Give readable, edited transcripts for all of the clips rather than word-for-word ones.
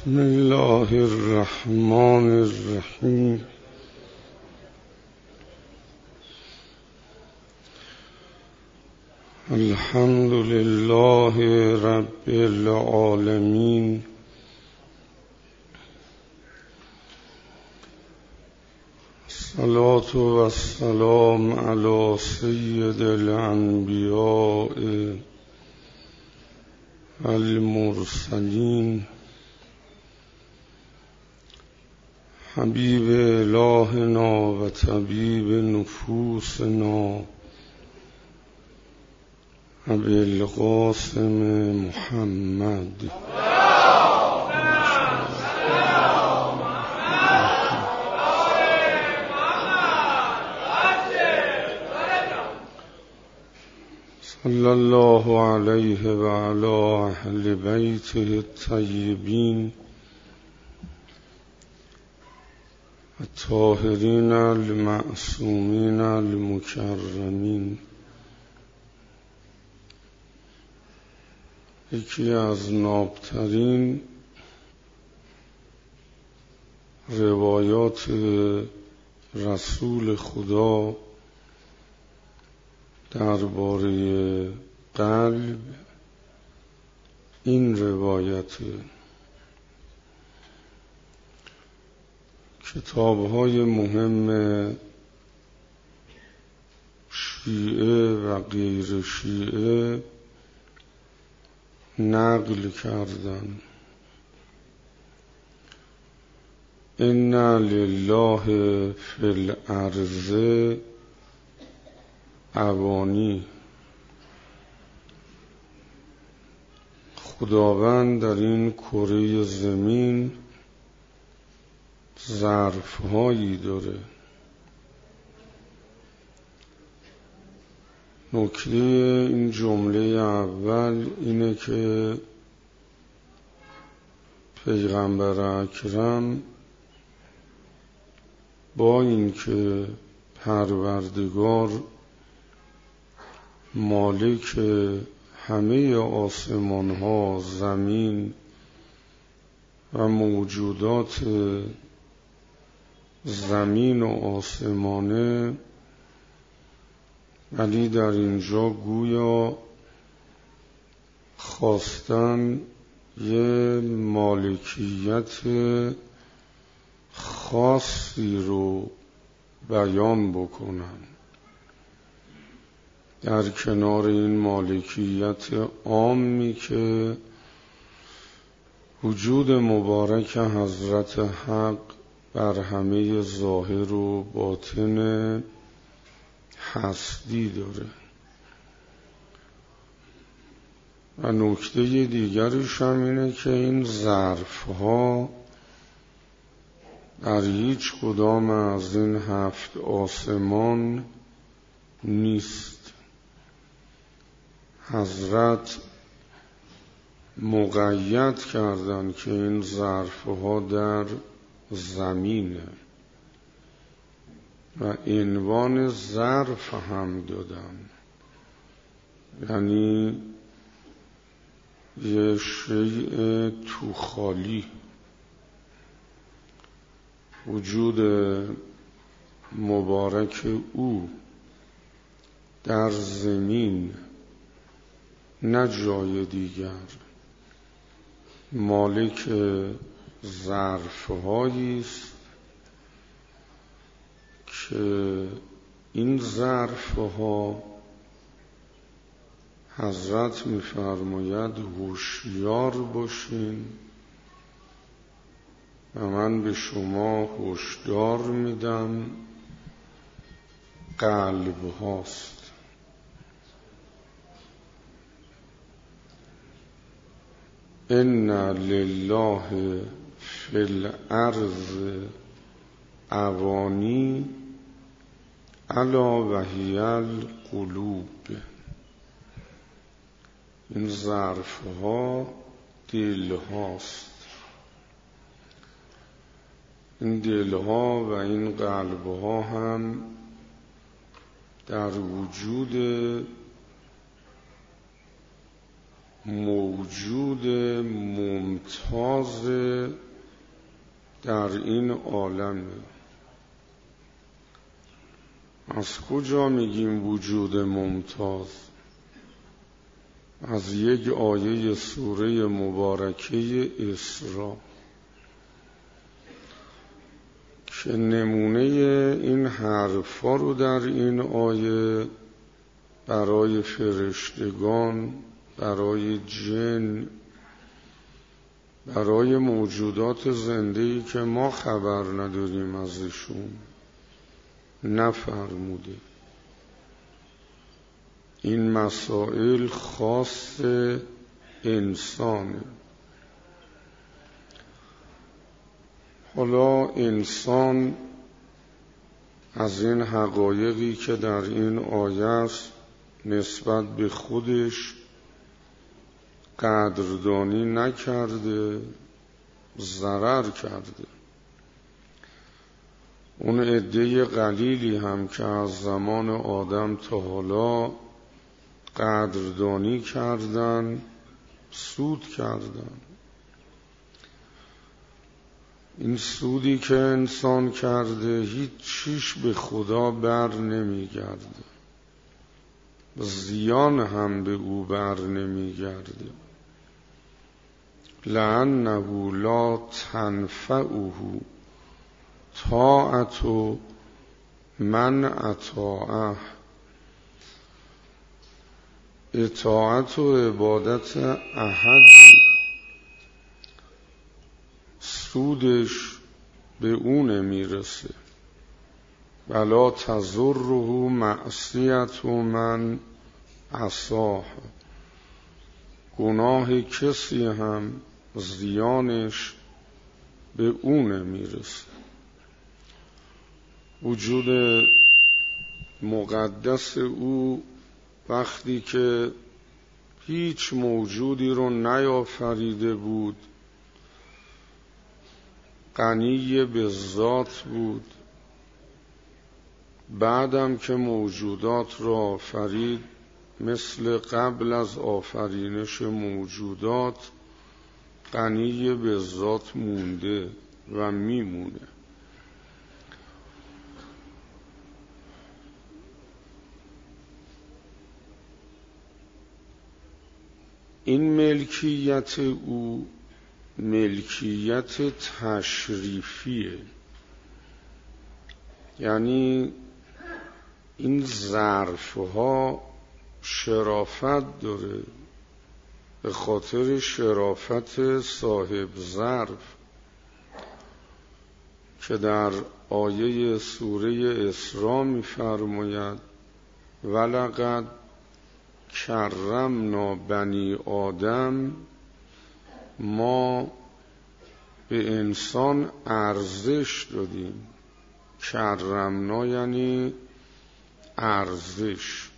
بسم الله الرحمن الرحیم. الحمد لله رب العالمین. الصلاة و السلام علی سید الانبیاء المرسلین حبیب الهنا و طبیب نفوسنا ابی القاسم محمد صلی الله علیه و علی اهل بیته الطیبین الطاهرین المعصومین المکرمین. یکی از نابترین روایات رسول خدا درباره قلب این روایت. کتاب‌های مهم شیعه و غیر شیعه نقل کردن. ان لله فی الارض اوانی. خداوند در این کره زمین ظرف‌هایی داره. نکته این جمله اول اینه که پیغمبر اکرم با اینکه پروردگار مالک همه آسمان ها، زمین و موجودات زمین و آسمانه، ولی در اینجا گویا خواستن یه مالکیت خاصی رو بیان بکنن در کنار این مالکیت عامی که وجود مبارک حضرت حق بر همه ظاهر و باطن هستی داره. و نکته دیگرش هم اینه که این ظرف‌ها در هیچ کدام از این 7 آسمان نیست. حضرت مقید کردن که این ظرف‌ها در زمینه و عنوان ظرف هم دادن، یعنی یه شیء تو خالی. وجود مبارک او در زمین، نه جای دیگر، مالک ظرف‌هایی است که این ظرف‌ها حضرت می‌فرماید هوشیار باشین و من به شما هشدار میدم قلب هاست. ان لله فی الارض اوانی الا وهی القلوب. این ظرف ها دل هاست. این دل ها و این قلب ها هم در وجود موجود ممتاز در این عالم. از کجا میگیم وجود ممتاز؟ از یک آیه سوره مبارکه اسراء که نمونه این حرفا رو در این آیه برای فرشتگان، برای جن، برای موجودات زنده‌ای که ما خبر نداریم ازشون نفرموده. این مسائل خاص انسانه. حالا انسان از این حقایقی که در این آیه است نسبت به خودش قدردانی نکرده، ضرر کرده. اون عده قلیلی هم که از زمان آدم تا حالا قدردانی کردن، سود کردن. این سودی که انسان کرده هیچ چیش به خدا بر نمیگرده، زیان هم به او بر نمیگرده. لأنه لا تنفعه طاعت من اطاعه. اطاعت و عبادت احدی سودش به اون میرسه. ولا تضره معصیت من عصاه. گناه کسی هم زیانش به اون میرسه. وجود مقدس او وقتی که هیچ موجودی رو نیافریده بود، غنی به ذات بود، بعدم که موجودات را آفرید مثل قبل از آفرینش موجودات غنی به ذات مونده و میمونه. این ملکیت او ملکیت تشریفیه، یعنی این ظرفها شرافت داره به خاطر شرافت صاحب ظرف که در آیه سوره اسراء می‌فرماید ولقد کرمنا بنی آدم. ما به انسان ارزش دادیم. کرمنا یعنی ارزش.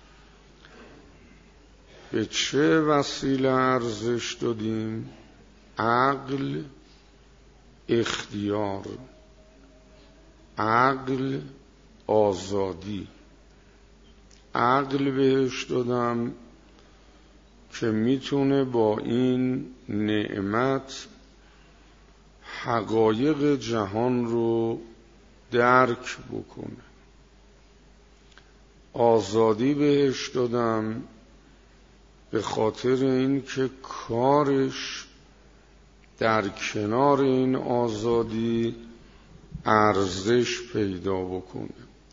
به چه وسیله ارزش دادیم؟ عقل، اختیار، عقل، آزادی. عقل بهش دادم که میتونه با این نعمت حقایق جهان رو درک بکنه. آزادی بهش دادم به خاطر این که کارش در کنار این آزادی ارزش پیدا بکنه.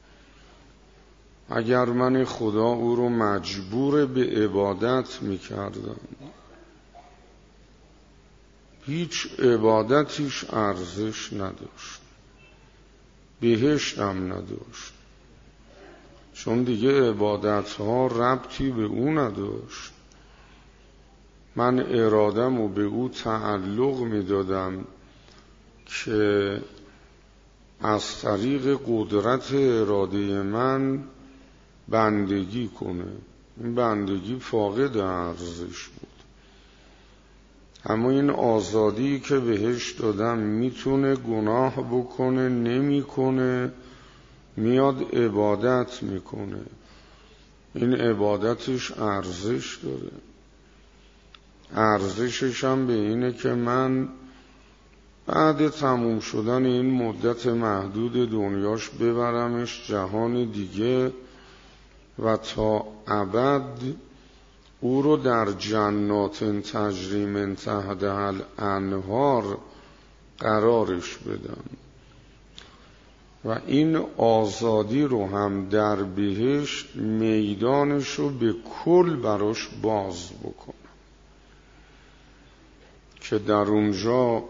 اگر من خدا او رو مجبور به عبادت میکردم، هیچ عبادتیش ارزش نداشت، بهشت هم نداشت، چون دیگه عبادتها ربطی به او نداشت. من ارادم و به او تعلق میدادم که از طریق قدرت اراده من بندگی کنه. این بندگی فاقد ارزش بود. اما این آزادی که بهش دادم میتونه گناه بکنه، نمیکنه، میاد عبادت میکنه. این عبادتش ارزش داره. ارزشش هم به اینه که من بعد تموم شدن این مدت محدود دنیاش ببرمش جهان دیگه و تا ابد او رو در جنات تجری من تحتها الانهار قرارش بدم و این آزادی رو هم در بهشت میدانش رو به کل براش باز بکنم که در اونجا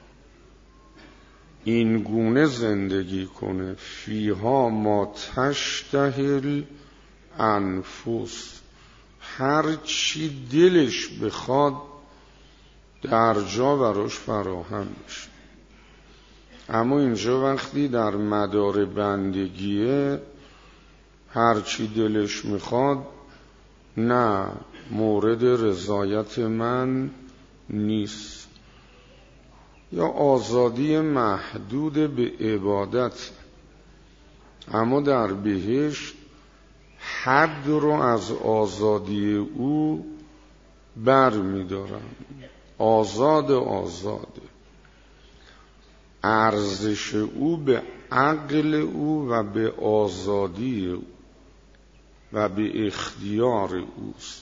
این گونه زندگی کنه فیها ما تشتهی الانفس، هر چی دلش بخواد در جا براش فراهم میشه. اما اینجا وقتی در مدار بندگیه هر چی دلش میخواد نه مورد رضایت من نیست، یا آزادی محدود به عبادت. اما در بهشت حد رو از آزادی او بر می‌دارم، آزاده. ارزش او به عقل او و به آزادی او و به اختیار اوست.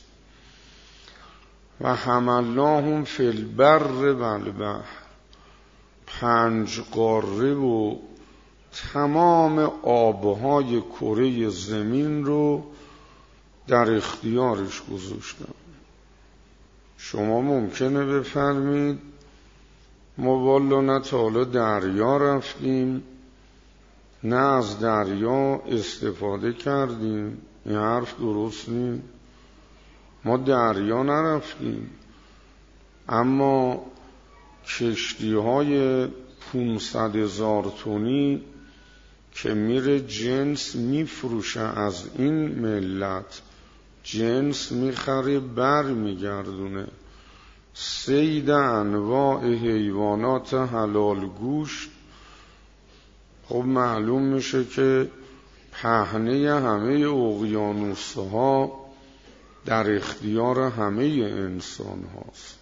و حملناهم فی البر و البحر، 5 قاره و تمام آبهای کره زمین رو در اختیارش گذاشتم. شما ممکنه بفرمید ما والا نه تا حالا دریا رفتیم نه از دریا استفاده کردیم. این حرف درست نیست. ما دریا نرفتیم، اما کشتی‌های 500,000 تنی که میره جنس میفروشه از این ملت، جنس میخره بر میگردونه، صید انواع حیوانات حلال گوشت، خب معلوم میشه که پهنه همه اقیانوس‌ها در اختیار همه انسان هاست،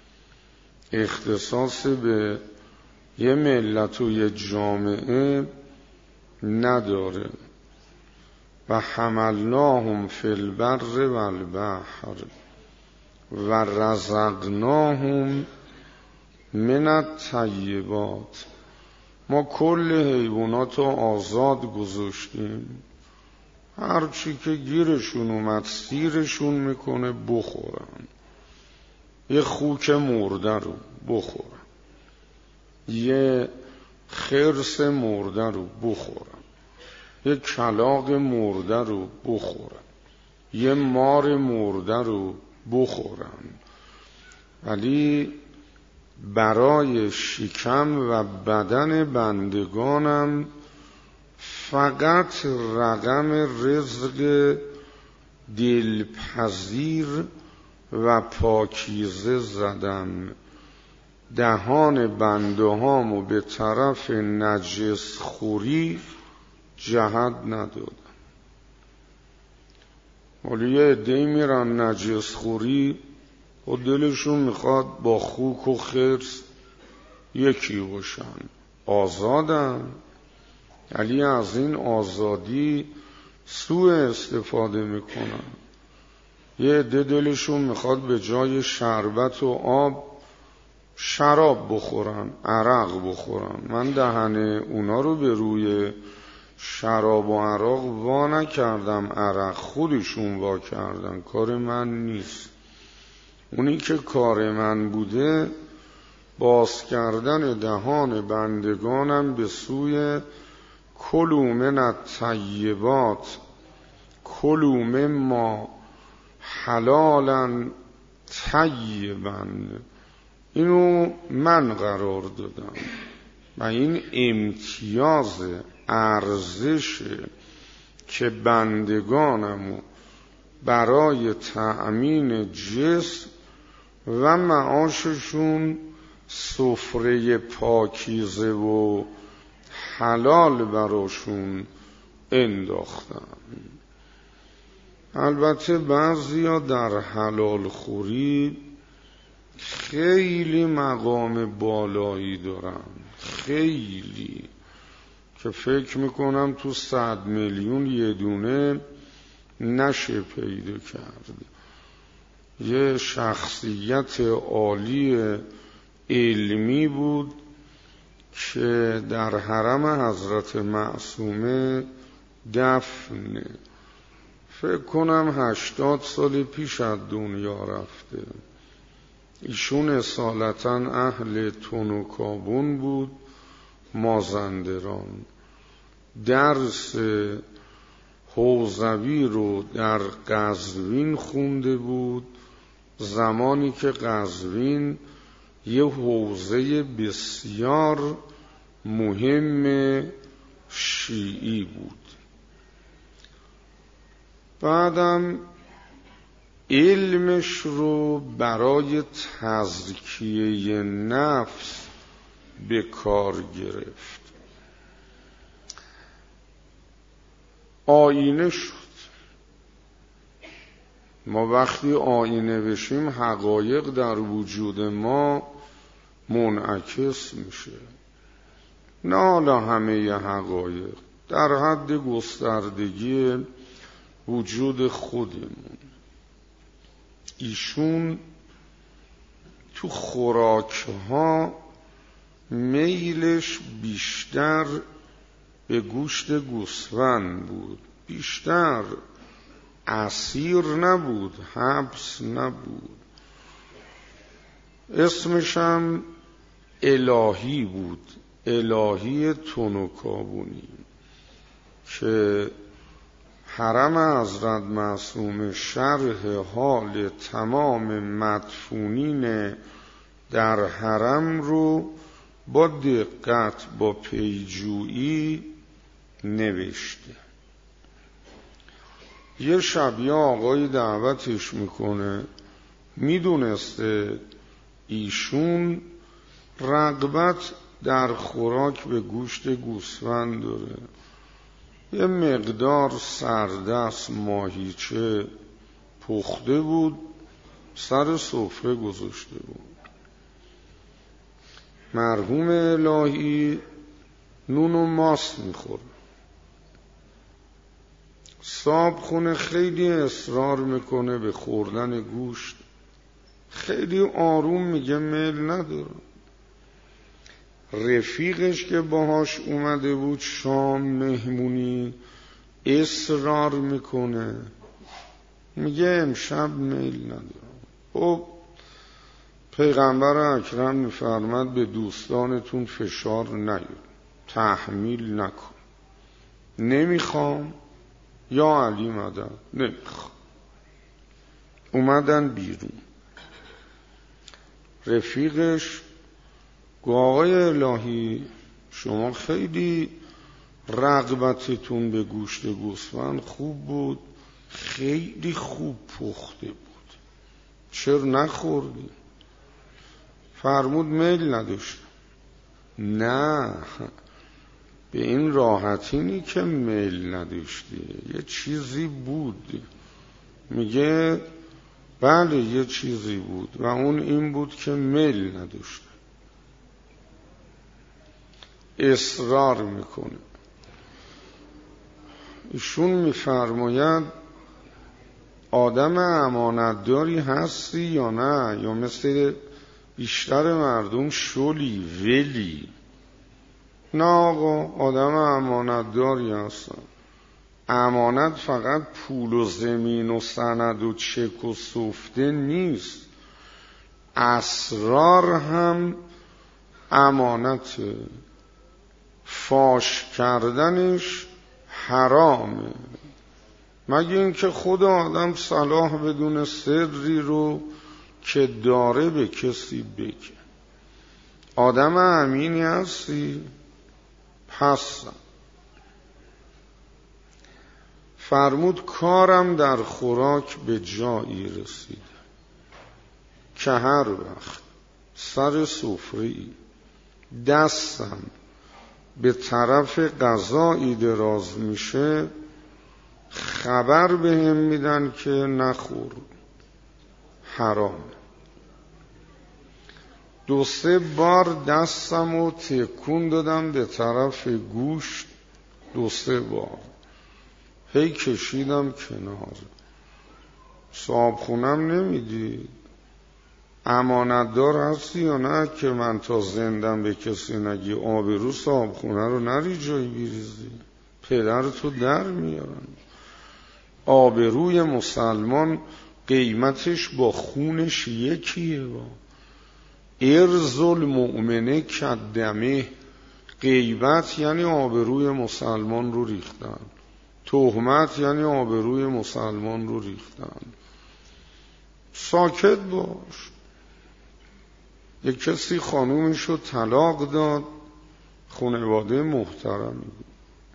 اختصاص به یه ملت و یه جامعه نداره. و حملناهم فی البر و البحر و رزقناهم من الطیبات، ما کل حیوانات رو آزاد گذاشتیم، هر چی که گیرشون اومد سیرشون میکنه بخورن. یه خوک مرده رو بخورن، یه خرس مرده رو بخورن، یه کلاغ مرده رو بخورن، یه مار مرده رو بخورن. ولی برای شکم و بدن بندگانم فقط رقم رزق دلپذیر و پاکیزه زدم، دهان بنده هامو به طرف نجس خوری جهت ندادم. ولی یه عده‌ای میرن نجس خوری و دلشون میخواد با خوک و خرس یکی باشن، آزادن، ولی از این آزادی سوء استفاده میکنن. یه عده دلشون میخواد به جای شربت و آب شراب بخورن، عرق بخورن. من دهن اونا رو به روی شراب و عرق وا نکردم، عرق خودشون وا کردن، کار من نیست. اونی که کار من بوده باز کردن دهان بندگانم به سوی کلوا من الطیبات کلوا مما حلالا طیبا، اینو من قرار دادم و این امتیاز ارزش که بندگانمو برای تأمین جسم و معاششون سفره پاکیزه و حلال براشون انداختم. البته بعضیا در حلال خوری خیلی مقام بالایی دارن، خیلی، که فکر میکنم تو 100 میلیون یه دونه نشه پیدا کرد. یه شخصیت عالی علمی بود که در حرم حضرت معصومه دفنه. فکر کنم 80 سال پیش از دنیا رفته. ایشون اصالتا اهل تنوکابون بود، مازندران. درس حوزوی رو در قزوین خونده بود، زمانی که قزوین یه حوزه بسیار مهم شیعی بود. بعدم علمش رو برای تزکیه نفس به کار گرفت. آینه شد. ما وقتی آینه بشیم حقایق در وجود ما منعکس میشه. نه حالا همه حقایق، در حد گستردگی وجود خودمون. ایشون تو خوراکها میلش بیشتر به گوشت گوسفند بود، بیشتر اسیر نبود، حبس نبود. اسمش هم الهی بود، الهی تنوکابونی، که حرم حضرت معصومه شرح حال تمام مدفونین در حرم رو با دقت، با پیجویی نوشته. یه شب یه آقای دعوتش میکنه، میدونسته ایشون رغبت در خوراک به گوشت گوسفند داره. یه مقدار سردست ماهیچه پخته بود، سر سفره گذاشته بود. مرحوم الهی نون و ماست میخوره. صاحب خونه خیلی اصرار میکنه به خوردن گوشت، خیلی آروم میگه میل نداره. رفیقش که باهاش اومده بود شام مهمونی اصرار میکنه، میگه امشب میل ندارم. خب پیغمبر اکرم میفرماد به دوستانتون فشار نیار، تحمیل نکن. نمیخوام، یا علی مدد، نمیخوام. اومدن بیرون. رفیقش گفت آقای الهی شما خیلی رغبتتون به گوشت گوسفند خوب بود، خیلی خوب پخته بود، چرا نخوردی؟ فرمود میل نداشتم. نه، به این راحتی نی که میل نداشتی، یه چیزی بود. میگه بله یه چیزی بود و اون این بود که میل نداشتم. اصرار میکنه. ایشون میفرماید آدم امانتداری هستی یا نه، یا مثل بیشتر مردم شلی ولی؟ نه آقا، آدم امانتداری هستم. امانت فقط پول و زمین و سند و چک و سفته نیست، اسرار هم امانته، فاش کردنش حرامه، مگه اینکه خود آدم صلاح بدون سری رو که داره به کسی بگه. آدم امینی هستی؟ هستم. فرمود کارم در خوراک به جایی رسیده که هر وقت سر سفره‌ای دستم به طرف غذایی دراز میشه خبر بهم میدن که نخور، حرام. 2-3 بار دستم رو تکون دادم به طرف گوشت، 2-3 بار هی کشیدم کنار. صاحبخونم نمیدی؟ امانتدار هستی یا نه که من تا زندم به کسی نگی آبرو صاحبخونه رو نری جایی بریزی؟ پدرتو در میارن. آبروی مسلمان قیمتش با خونش یکیه. با ارز المؤمنه کدمه، غیبت یعنی آبروی مسلمان رو ریختن، تهمت یعنی آبروی مسلمان رو ریختن. ساکت باش. یک کسی خانومش رو طلاق داد، خانواده محترمی بود.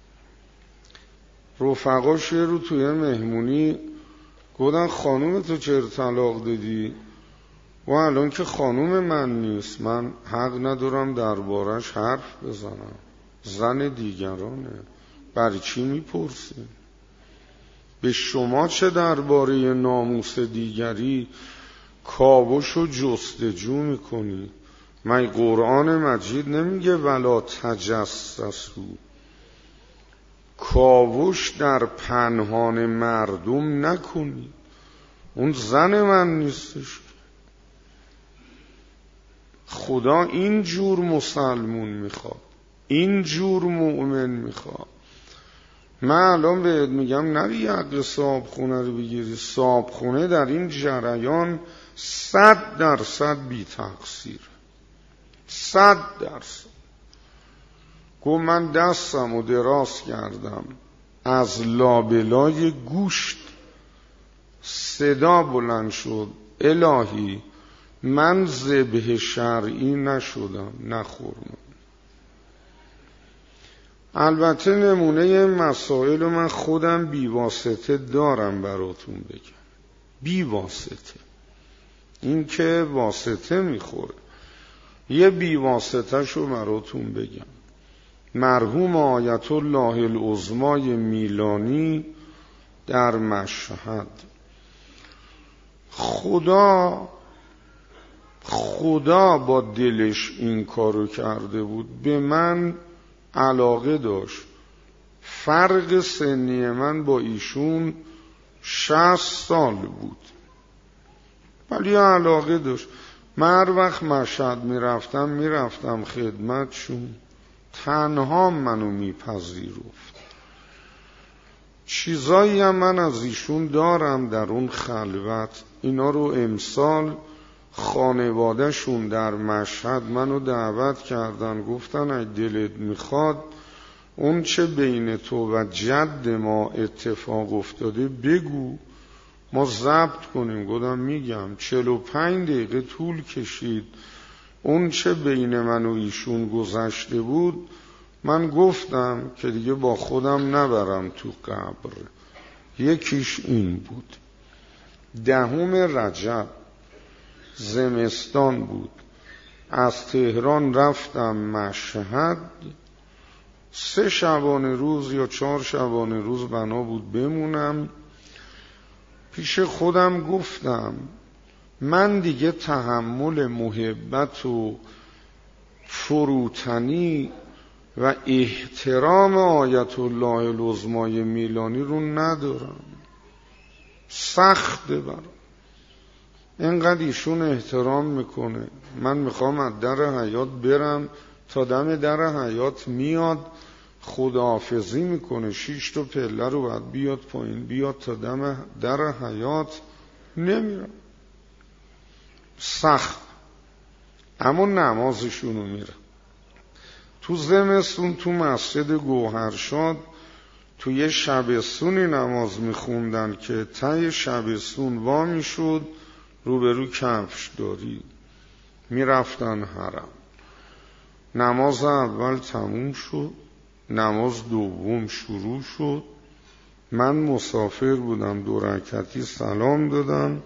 رفقاش یه رو توی مهمونی گفتن خانوم تو چرا طلاق دادی؟ و الان که خانوم من نیست، من حق ندارم دربارش حرف بزنم، زن دیگرانه، برای چی میپرسی؟ به شما چه درباره ناموس دیگری کاوش و جستجو میکنی؟ من قرآن مجید نمیگه ولا تجسسوا؟ کاوش در پنهان مردم نکنی. اون زن من نیستش. خدا این جور مسلمون میخواد، این جور مؤمن میخواد. من الان بهت میگم نری حق صاحبخونه رو بگیری. صاحبخونه در این جریان 100% بی تقصیر، 100%. گفت من دستم رو دراز کردم، از لابلای گوشت صدا بلند شد الهی من ذبح شرعی نشدم، نخورم. البته نمونه مسائل من خودم بیواسطه دارم براتون بگم. بیواسطه، این که واسطه میخوره. یه بیواسطه شو براتون بگم. مرحوم آیت الله العظمای میلانی در مشهد، خدا با دلش این کارو کرده بود. به من علاقه داشت. فرق سنی من با ایشون 60 سال بود، ولی علاقه داشت. من هر وقت مشهد میرفتم خدمتشون، تنها منو میپذیرفت. چیزایی هم من از ایشون دارم در اون خلوت. اینا رو امسال خانوادهشون در مشهد منو دعوت کردن، گفتن اگه دلت میخواد اون چه بین تو و جد ما اتفاق افتاده بگو، ما ضبط کنیم. گفتم میگم. 45 دقیقه طول کشید. اون چه بین من و ایشون گذشته بود من گفتم که دیگه با خودم نبرم تو قبر. یکیش این بود. 10 رجب زمستان بود. از تهران رفتم مشهد. 3 شبانه روز یا 4 شبانه روز بنا بود بمونم. پیش خودم گفتم من دیگه تحمل محبت و فروتنی و احترام آیت الله العظمای میلانی رو ندارم. سخته برام. اینقدر ایشون احترام میکنه. من میخوام از در حیات برم، تا دم در حیات میاد خداحافظی میکنه، 6 تا پله رو باید بیاد پایین، بیاد تا دم در حیات نمیرم. سخت. اما نمازشونو میرم. تو زمستون تو مسجد گوهرشاد تو یه شبستونی نماز میخوندن که ته شبستون وا میشد روبرو کفش داری. میرفتن حرم. نماز اول تموم شد، نماز دوم شروع شد. من مسافر بودم، 2 رکعتی سلام دادم،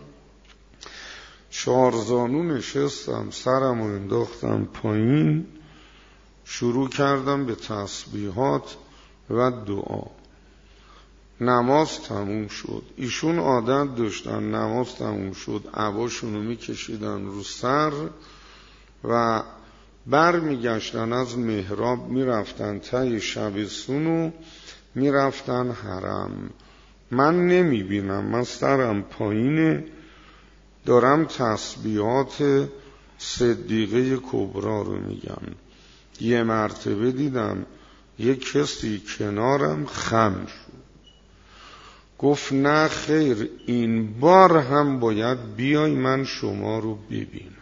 4 زانو نشستم، سرمو انداختم پایین، شروع کردم به تسبیحات و دعا. نماز تموم شد. ایشون عادت داشتن نماز تموم شد عباشونو میکشیدن رو سر، و برمیگشتن از محراب میرفتن ته شبستون و میرفتن حرم. من نمیبینم، من سرم پایینه، دارم تسبیحات صدیقه کبرا رو میگم. یه مرتبه دیدم یک کسی کنارم خم شد، گفت نه خیر، این بار هم باید بیای من شما رو ببینم.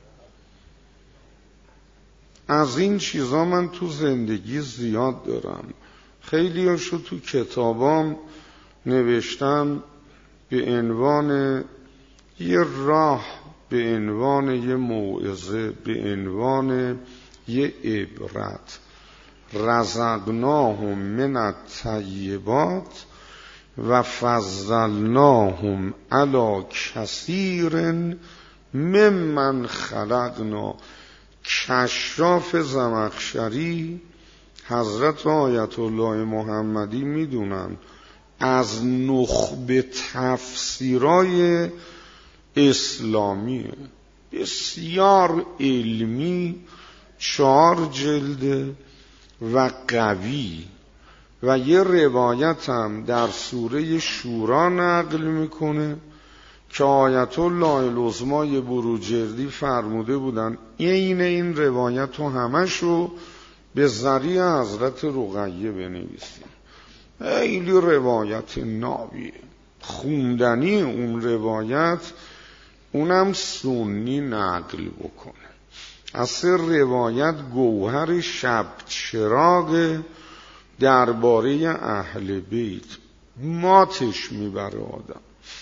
از این چیزا من تو زندگی زیاد دارم، خیلی هاشو تو کتابام نوشتم به عنوان یه راه، به عنوان یه موعظه، به عنوان یه عبرت. رزقناهم من الطیبات و فضلناهم علی کثیر ممن خلقنا. کشاف زمخشری حضرت آیت الله محمدی میدونن از نخبه تفسیرای اسلامی، بسیار علمی، 4 جلد و قوی. و یه روایت هم در سوره شورا نقل میکنه که آیت الله العظمی بروجردی فرموده بودن این روایت رو همشو به ذریعه حضرت رقیه بنویسیم. خیلی روایت نابیه، خوندنی اون روایت، اونم سنی نقل بکنه. اصل روایت گوهر شب چراغ درباره اهل بیت، ماتش میبره آدم.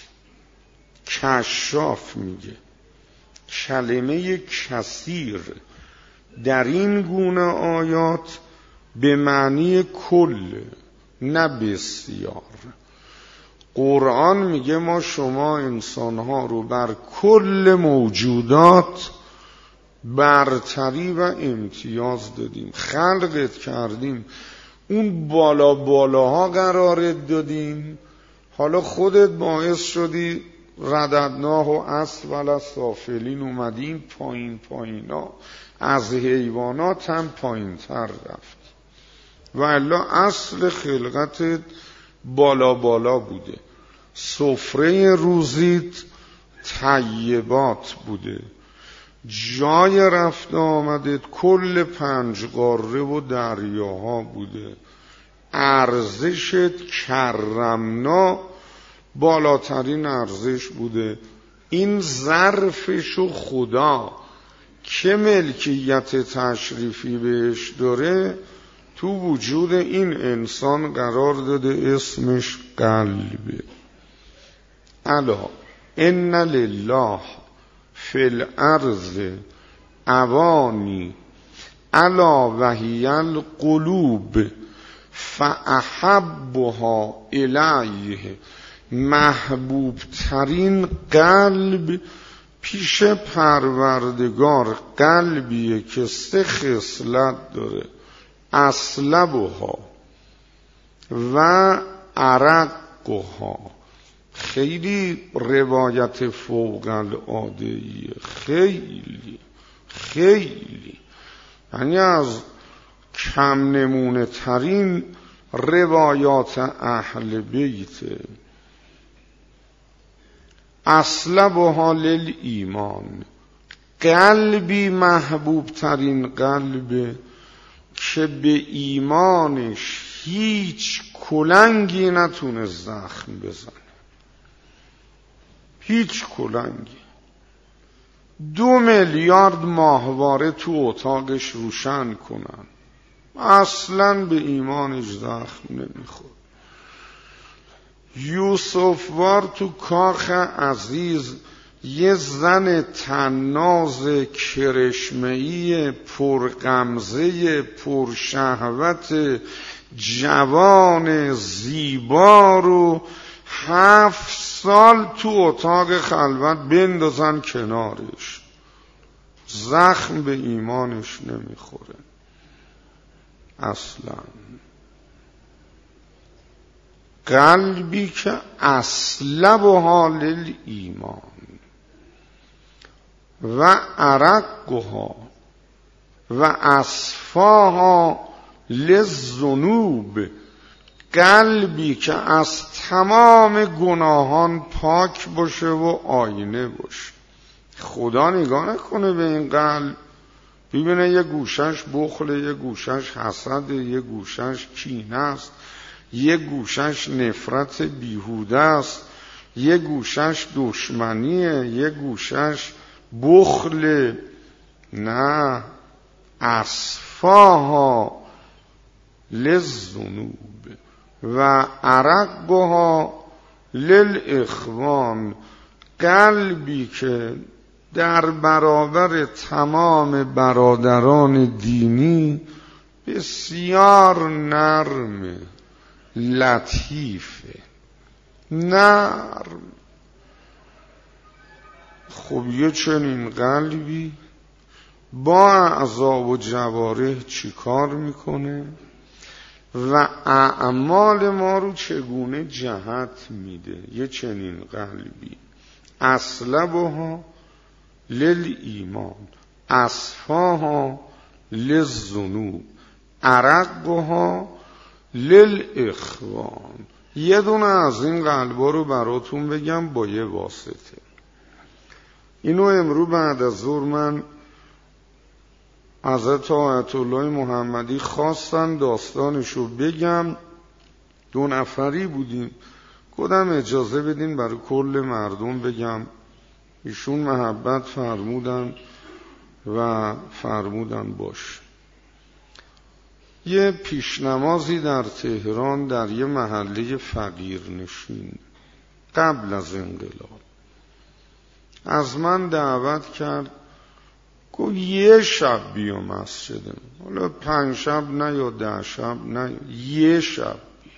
کشاف میگه کلمه کثیر در این گونه آیات به معنی کل، نه بسیار. قرآن میگه ما شما انسانها رو بر کل موجودات برتری و امتیاز دادیم، خلقت کردیم، اون بالا بالاها قرارت دادیم، حالا خودت باعث شدی رددناه و اسفل السافلین اومدیم پایین پایینا، از حیوانات هم پایین تر رفت. و الا اصل خلقتت بالا بالا بوده، سفره روزیت طیبات بوده، جای رفت آمدت کل 5 قاره و دریاها بوده، ارزشت کرمنا بالاترین ارزش بوده. این ظرفشو خدا که ملکیت تشریفی بهش داره تو وجود این انسان قرار داده، اسمش قلبه. الا ان لله فی الارض اوانی الا وهی القلوب فاحبها الیه. محبوب ترین قلب پیش پروردگار قلبیه که 3 خصلت داره: اصلبها و ارقها. خیلی روایت فوق العاده‌ایه، خیلی خیلی، یعنی از کم نمونه ترین روایات اهل بیته. اصلبها للایمان، قلبی محبوب ترین قلب که به ایمانش هیچ کلنگی نتونه زخم بزنه، هیچ کلنگی. 2 میلیارد ماهواره تو اتاقش روشن کنن، اصلاً به ایمانش زخم نمیخورد. یوسفوار تو کاخ عزیز یه زن طناز کرشمه‌ای پرغمزه پرشهوت جوان زیبا رو 7 سال تو اتاق خلوت بندازن کنارش، زخم به ایمانش نمیخوره اصلا. قلبی که اصلبها للایمان و ارقها، و اصفاها للذنوب، قلبی که از تمام گناهان پاک باشه و آینه باشه. خدا نگاه نکنه به این قلب، ببینه یه گوشش بخله، یه گوشش حسده، یه گوشش کینه است، یه گوشش نفرت بیهوده است، یه گوشش دشمنیه، یه گوشش بخل. نه، اصفاها للذنوب و عرقها للاخوان، قلبی که در برابر تمام برادران دینی بسیار نرم، لطیفه، نرم. خب یه چنین قلبی با اعضا و جوارح چی کار میکنه و اعمال ما رو چگونه جهت میده؟ یه چنین قلبی اصلبها للایمان، اصفاها للذنوب، عرقها للاخوان. یه دونه از این قلبا رو براتون بگم با یه واسطه. اینو امرو بعد از ظهر من حضرت آیت الله محمدی خواستن داستانشو بگم. 2 نفری بودیم، گفتم اجازه بدین برای کل مردم بگم. ایشون محبت فرمودن و فرمودن باش. یه پیشنمازی در تهران در یه محله فقیرنشین قبل از انقلاب از من دعوت کرد، گفت یه شب بیا مسجدم، حالا 5 شب نه یا 10 شب نه، یه شب بیا.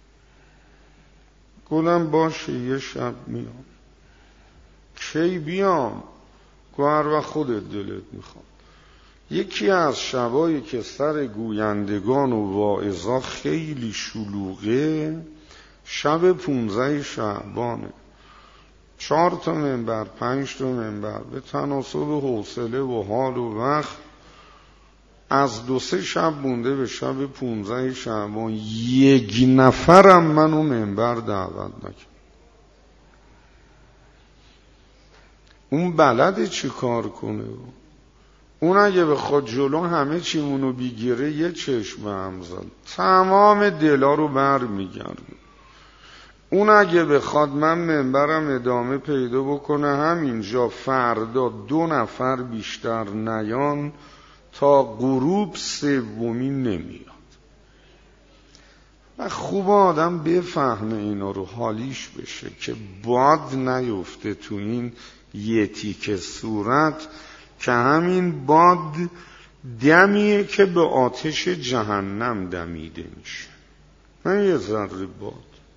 گفتم باشه یه شب میام. کی بیام؟ گفت هر وقت خودت دلت میخواد. یکی از شبایی که سر گویندگان و واعظا خیلی شلوغه، شب 15 شعبانه. 4 تا منبر، 5 تا منبر، به تناسب حوصله و حال و وقت از 2-3 شب مونده به شب 15 شعبان 1 نفرم منو منبر دعوت نکرد. اون بلده چی کار کنه؟ اون اگه بخواد جلو همه چیمونو بگیره یه چشم هم زد، تمام دلا رو بر میگرد. اون اگه بخواد من منبرم ادامه پیدا بکنه همینجا فردا 2 نفر بیشتر نیان تا غروب 3ومی نمیاد. و خوب آدم بفهمه اینا رو، حالیش بشه که باد نیفته تو این یه تیکه صورت، که همین باد دمیه که به آتش جهنم دمیده میشه. من یه ذره باد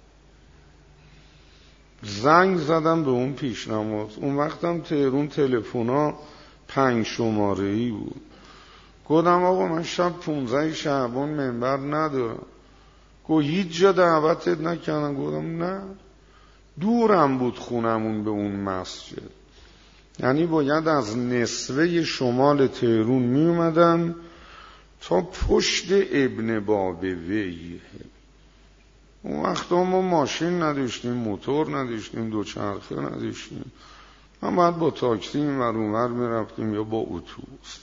زنگ زدم به اون پیشنماز. اون وقتم تهرون تلفنا 5 شماره‌ای بود. گفتم آقا من شب 15 شعبان منبر ندارم. گفت هیچ جا دعوتت نکردن؟ گفتم نه، دورم بود خونمون به اون مسجد، یعنی باید از نصفه شمال تهرون می اومدن تا پشت ابن بابویه. اون وقت ما ماشین نداشتیم، موتور نداشتیم، دوچرخه نداشتیم، من باید با تاکسی این ور اون ور می رفتیم یا با اتوبوس.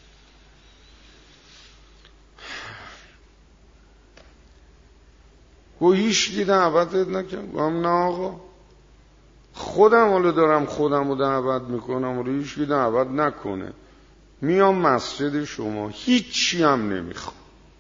گو هیچ دعوتت نکرد؟ گفتم نه آقا، خودم حالا دارم خودم رو دعوت میکنم و هیچ دعوت نکنه، میام مسجد شما، هیچی هم نمیخوام.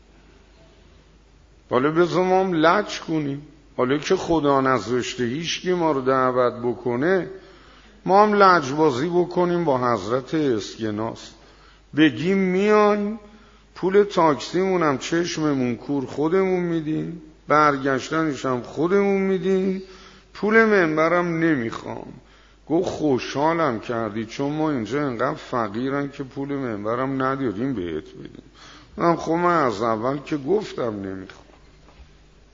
حالا بذار ما هم لج کنیم، حالا که خدا نذاشته هیچکی ما رو دعوت بکنه، ما هم لجبازی بکنیم با حضرت اسکناس، بگیم میان پول تاکسیمون هم چشممون کور خودمون میدیم، برگشتنش هم خودمون میدیم، پول منبرم نمیخوام. گفت خوشحالم کردی چون ما اینجا انقدر فقیرن که پول منبرم نداریم بهت بدیم. من خب من از اول که گفتم نمیخوام.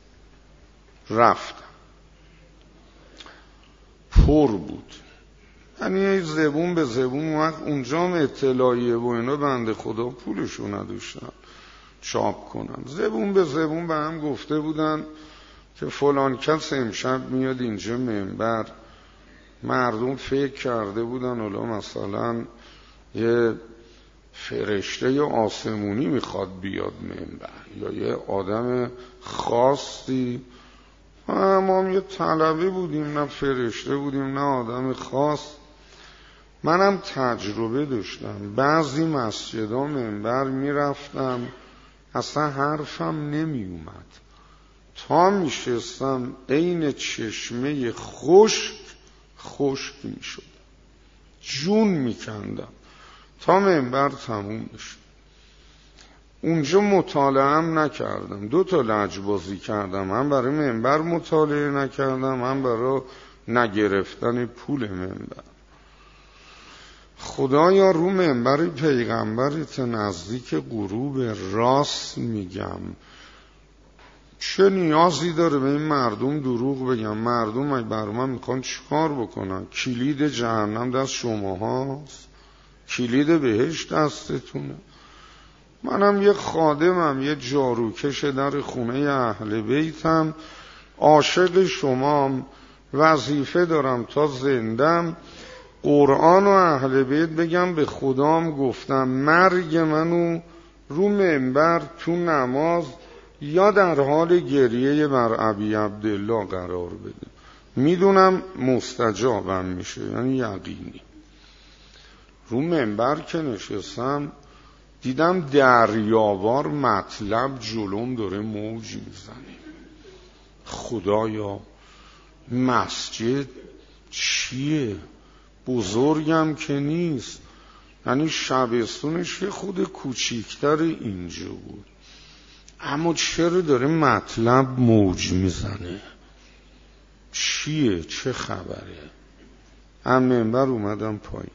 رفتم، پر بود. یعنی زبون به زبون وقت اونجا اطلاعیه و اینا بنده خدا پولشو نداشتن چاپ کنن. زبون به زبون به هم گفته بودن که فلان کس امشب میاد اینجا منبر. مردم فکر کرده بودن حالا مثلا یه فرشته آسمونی میخواد بیاد منبر یا یه آدم خاصی. ما یه طلبه بودیم، نه فرشته بودیم نه آدم خاص. منم تجربه داشتم، بعضی مسجدا منبر میرفتم اصلا حرفم نمی اومد، تا میشستم عین چشمه خشک میشد، جون میکندم تا منبر تموم بشه. اونجا مطالعه‌ام نکردم، 2 تا لجبازی کردم، هم برای منبر مطالعه نکردم هم برای نگرفتن پول منبر. خدایا رو منبر پیغمبرت نزدیک غروب راست میگم، چه نیازی داره به این مردم دروغ بگم؟ مردم اگه بر من میخوان چیکار بکنن؟ کلید جهنم دست شما هاست، کلید بهشت دستتونه. منم یه خادمم، یه جاروکش در خونه اهل بیتم، عاشق شمام، وظیفه دارم تا زندم قرآن و اهل بیت بگم به خدام گفتم، مرگ منو رو منبر تو نماز یا در حال گریه بر ابی عبدالله قرار بده. میدونم مستجابم میشه، یعنی یقینی. رو منبر که نشستم دیدم دریاوار مطلب جلوم داره موج میزنه. خدایا مسجد چیه؟ بزرگم که نیست، یعنی شبستونش یه خود کوچیکتر اینجا بود، اما چرا داره مطلب موج میزنه؟ چیه؟ چه خبره؟ هم منبر اومدم پایین،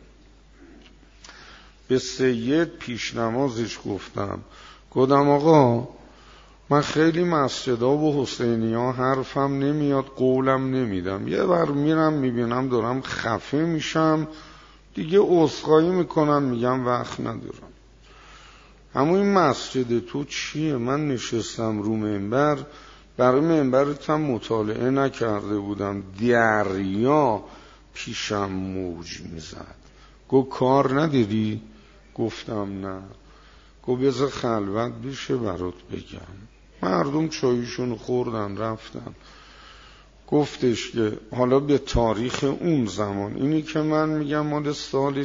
به سید پیش نمازش گفتم آقا من خیلی مسجدها و حسینی ها حرفم نمیاد، قولم نمیدم، یه بار میرم میبینم دارم خفه میشم دیگه عذرخواهی میکنم میگم وقت ندارم. اما این مسجد تو چیه؟ من نشستم رو منبر، برای منبرتم مطالعه نکرده بودم، دریا پیشم موج میزد. گفت کار نداری؟ گفتم نه. گفت بذار خلوت بشه برات بگم. مردم چایشون خوردن رفتن. گفتش که حالا به تاریخ اون زمان، اینی که من میگم مال سال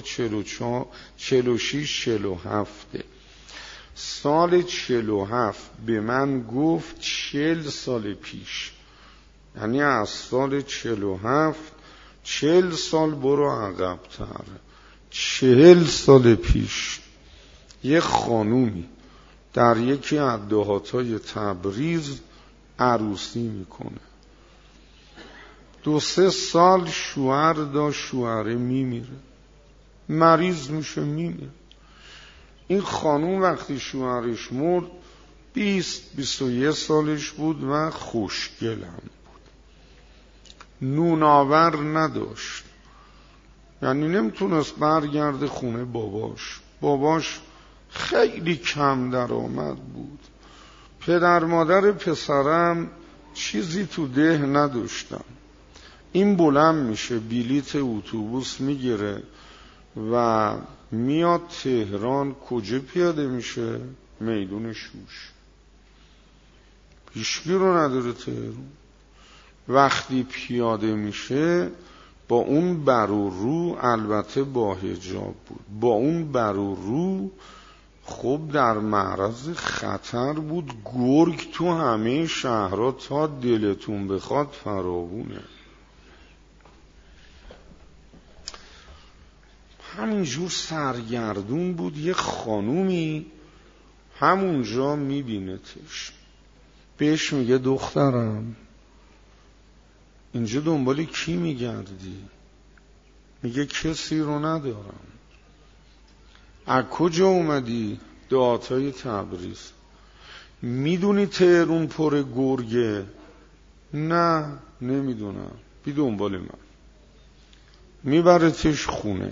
46 47 سال 47 به من گفت 40 سال پیش، یعنی از سال 47 40 سال برو عقب‌تر، 40 سال پیش یه خانومی در یکی از دهاتای تبریز عروسی میکنه، 2-3 سال شوهر داشت، شوهره میمیره، مریض میشه میمیره. این خانوم وقتی شوهرش مرد 20-21 سالش بود و خوشگلم بود، نوناور نداشت، یعنی نمیتونست برگرده خونه باباش خیلی کم درآمد بود، پدر مادر پسرم چیزی تو ده نداشتن. این بلند میشه بلیت اتوبوس میگیره و میاد تهران. کجا پیاده میشه؟ میدون شوش، هیچکی رو نداره تهران. وقتی پیاده میشه با اون بر و رو، البته با حجاب بود، با اون بر و رو خب در معرض خطر بود. گرگ تو همه شهرها تا دلتون بخواد فراوونه. همینجور سرگردون بود. یه خانومی همونجا میبینتش، بهش میگه دخترم اینجا دنبال کی میگردی؟ میگه کسی رو ندارم. از کجا اومدی؟ دهاتای تبریز. میدونی تهرون پر گرگه؟ نه نمیدونم، بی دنبال من. میبرتش خونه،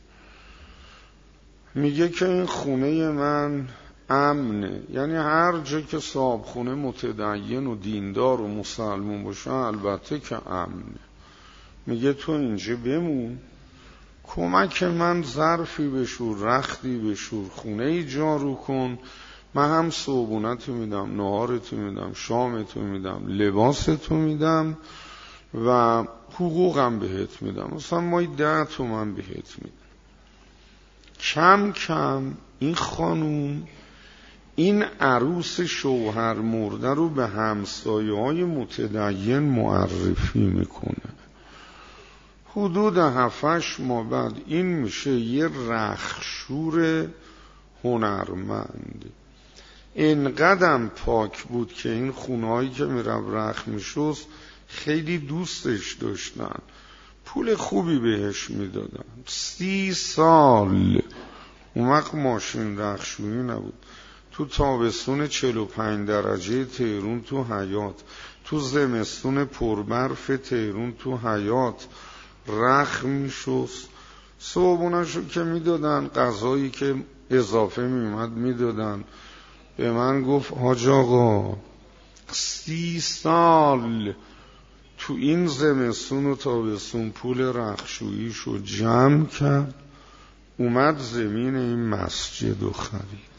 میگه که این خونه من امنه، یعنی هر جا که صاحب خونه متدین و دیندار و مسلمون باشه البته که امنه. میگه تو اینجا بمون، کمک من ظرفی بشور، رختی بشور، خونه ای جارو کن، من هم صبحونتو میدم، نهارتو میدم، شامتو میدم، لباستو میدم و حقوقم بهت میدم، مثلا مایی 10 تومن بهت میدم. کم کم این خانوم این عروس شوهر مرده رو به همسایه های متدین معرفی میکنه. حدود 7-8 ماه بعد این میشه یه رخشور هنرمند. اینقدر پاک بود که این خونهایی که میرفت رخ میشست خیلی دوستش داشتن، پول خوبی بهش میدادن. 30 سال اون وقت ماشین رخشویی نبود، تو تابستون 45 درجه تهرون تو حیاط، تو زمستون پربرف تهرون تو حیاط رخ میشست. صبحونشو که میدادن، غذایی که اضافه میومد میدادن. به من گفت حاج آقا 30 سال تو این زمستون و تابستون پول رخشوییشو جمع کرد، اومد زمین این مسجد رو خرید،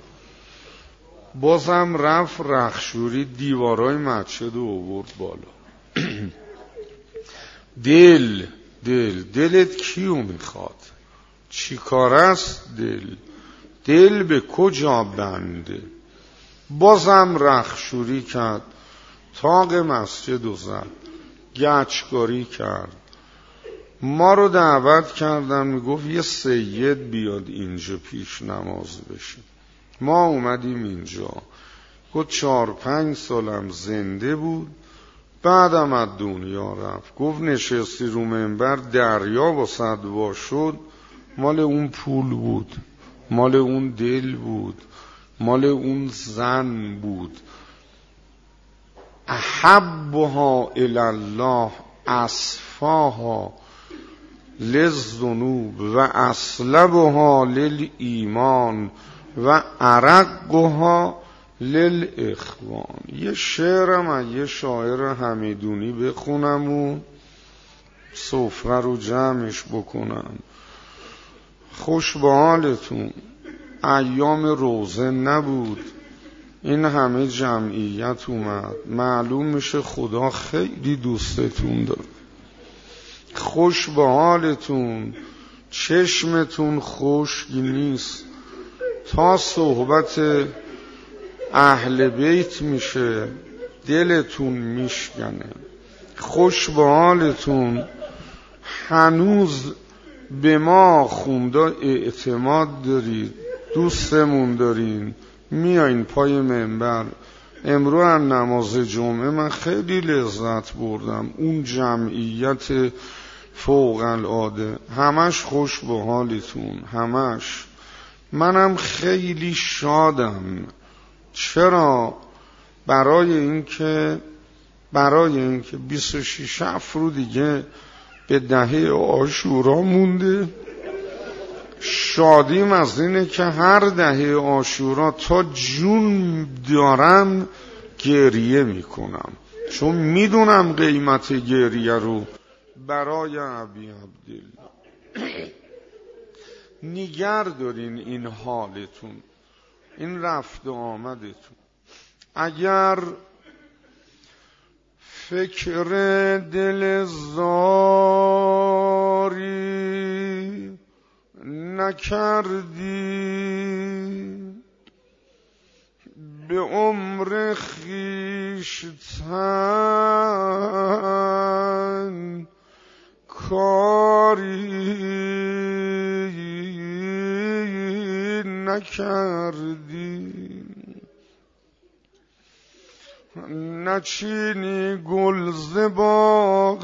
بازم رفت رخشوری دیوارای مسجد رو آورد بالا. دلت کیو میخواد؟ چی کار است دل به کجا بنده؟ بازم رخشوری کرد، طاق مسجد رو زد، گچکاری کرد. ما رو دعوت کردن، میگفت یه سید بیاد اینجا پیش نماز بشه. ما اومدیم اینجا، گفت 4-5 سالم زنده بود، بعدم از دنیا رفت. گفت نشستی رو منبر دریا با صدوا شد، مال اون پول بود، مال اون دل بود، مال اون زن بود. احبها الالله اصفاها للذنوب و اصلبها للایمان و ارقها للاخوان. یه شعرم از یه شاعر حمیدونی بخونم و سفره رو جمعش بکنم. خوش به حالتون، ایام روزه نبود، این همه جمعیت اومد، معلوم میشه خدا خیلی دوستتون داره. خوش به حالتون، چشمتون خشک نیست، تا صحبت اهل بیت میشه دلتون میشکنه. خوش به حالتون، هنوز به ما خونده اعتماد دارید، دوستمون دارین، میایین پای منبر. امروز از نماز جمعه من خیلی لذت بردم، اون جمعیت فوق العاده، همش خوش به حالتون، همش. منم خیلی شادم. چرا؟ برای اینکه 26 رو دیگه به دهه عاشورا مونده. شادیم از اینه که هر دهه عاشورا تا جون دارم گریه میکنم، چون میدونم قیمت گریه رو. برای ابی عبدالله نگر دارین این حالتون، این رفت آمدتون. اگر فکر دل زاری نکردی، به عمر خویشتن کاری نکردی، نچینی گل ز باغ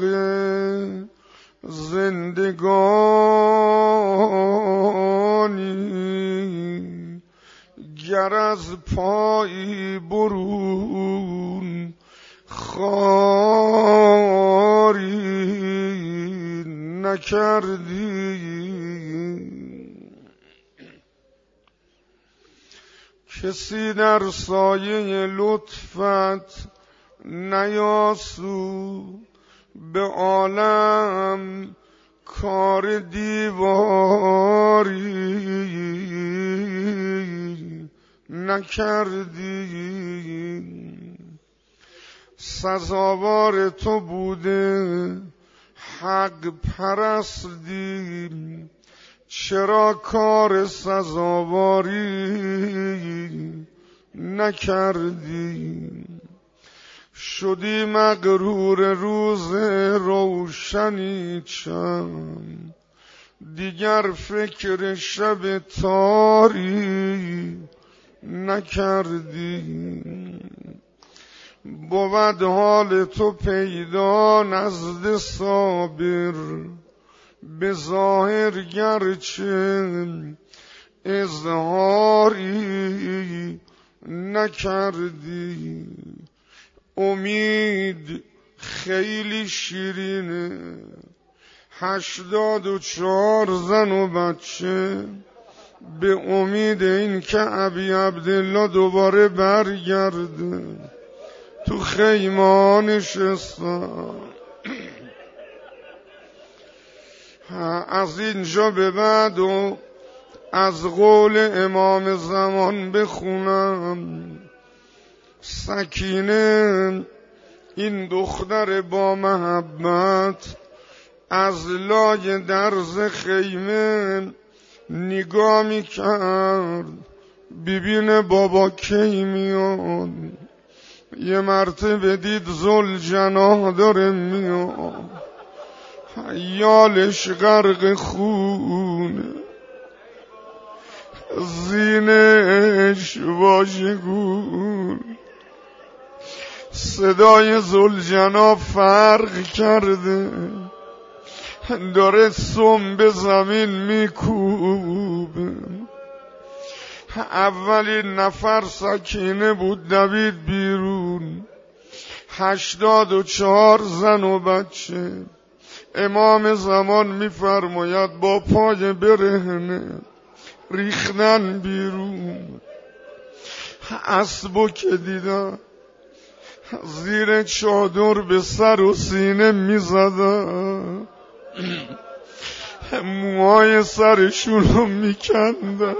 زندگانی، گر از پایی برون خاری نکردی. کسی در سایه لطفت نیاسود، به عالم کار دیواری نکردی. سزاوار تو بوده حق پرستی، چرا کار سزاواری نکردی. شدی مغرور روز روشنی چند، دیگر فکر شب تاری نکردی. بود حال تو پیدا نزد صابر، به ظاهر گرچه اظهاری نکردی. امید خیلی شیرینه، 84 زن و بچه، به امید این که ابی عبدالله دوباره برگرده تو خیمه نشستن. از اینجا به بعد و از قول امام زمان بخونم. سکینه این دختر با محبت از لای درز خیمه نگاه میکرد ببینه بابا کی میاد. یه مرتبه دید ذوالجناح داره میاد، یالش غرق خونه، زینش واژگون. صدای ذوالجناح فرق کرده، داره سم به زمین میکوبه. اولین نفر سکینه بود، دوید بیرون. 84 زن و بچه. امام زمان میفرماید با پای برهنه ریختن بیرون. اسبو که دیدن زیر چادر به سر و سینه میزدن، موهای سرشونو میکندن.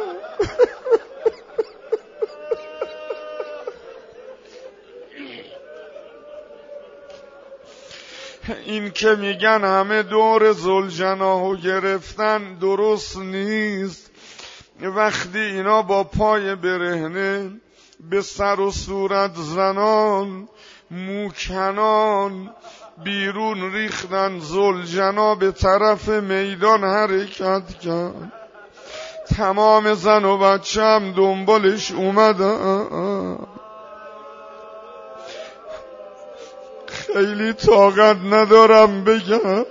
این که میگن همه دور ذوالجناحو گرفتن درست نیست. وقتی اینا با پای برهنه به سر و صورت زنان موکنان بیرون ریختن، ذوالجناح به طرف میدان حرکت کرد. تمام زن و بچه هم دنبالش اومدن. خیلی طاقت ندارم بگم.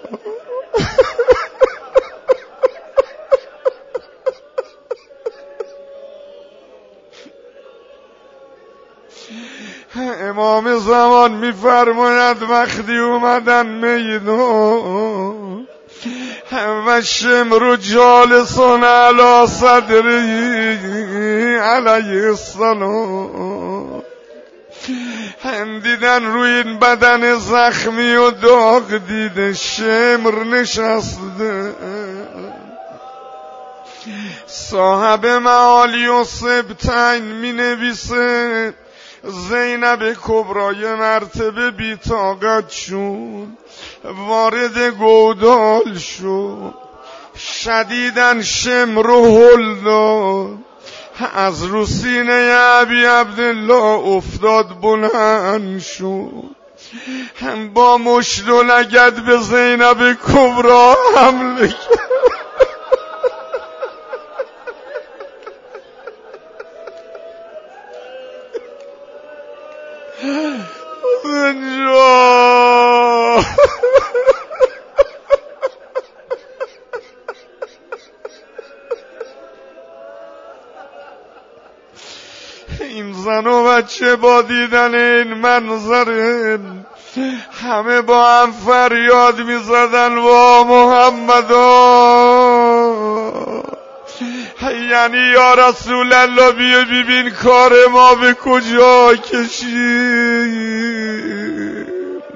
امام زمان میفرماید وقتی اومدن میدان و شمر جالسون علی صدری علیه السلام، دیدن روی این بدن زخمی و داغ دیده شمر نشسته. صاحب معالی و سبتین می نویسه زینب کبرای مرتبه بی طاقت شد، وارد گودال شد، شدیدن شمر و هل داد، از رو سینه ابی عبدالله افتاد بلند شد، با مشت و لگد به زینب کبرا حمله کرد. این زن و بچه با دیدن این منظر همه با هم فریاد می زدن وا محمدا، یعنی یا رسول الله بیا ببین کار ما به کجا کشید،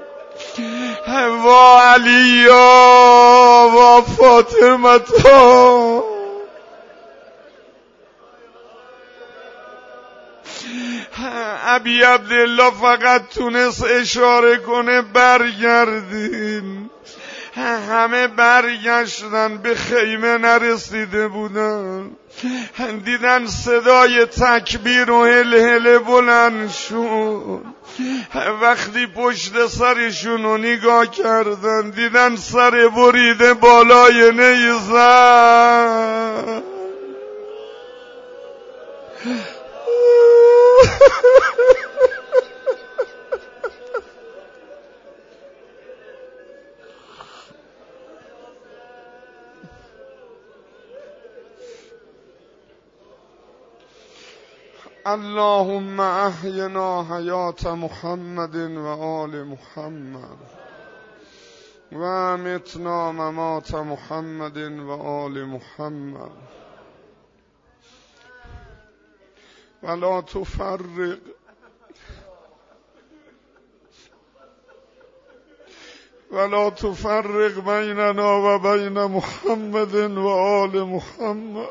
وا علی وا فاطمه تا. ابی عبدالله فقط تونست اشاره کنه برگردین، همه برگشتن، به خیمه نرسیده بودن، دیدن صدای تکبیر و هل بلند شد. وقتی پشت سرشون رو نگاه کردن دیدن سر بریده بالای نیزن. اللهم احینا حیات محمد و آل محمد و امتنا ممات محمد و آل محمد ولا تفرق بیننا و بین محمد و آل محمد.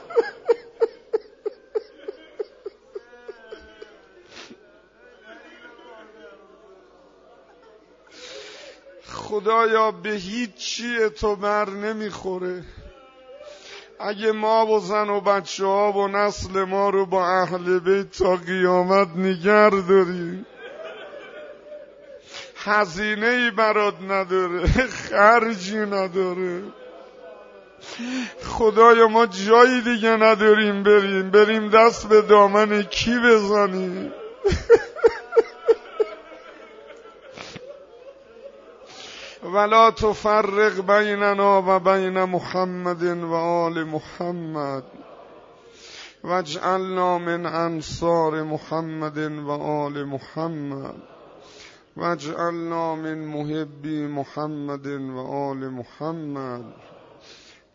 خدایا به هیچ چیه تو بر نمیخوره اگه ما و زن و بچه ها و نسل ما رو با اهل بیت تا قیامت نگه داری. هزینه ای برات نداره، خرجی نداره. خدایا ما جایی دیگه نداریم بریم دست به دامن کی بزنیم. ولا تفرق بیننا و بین محمد و آل محمد واجعلنا من انصار محمد و آل محمد واجعلنا من محبی محمد و آل محمد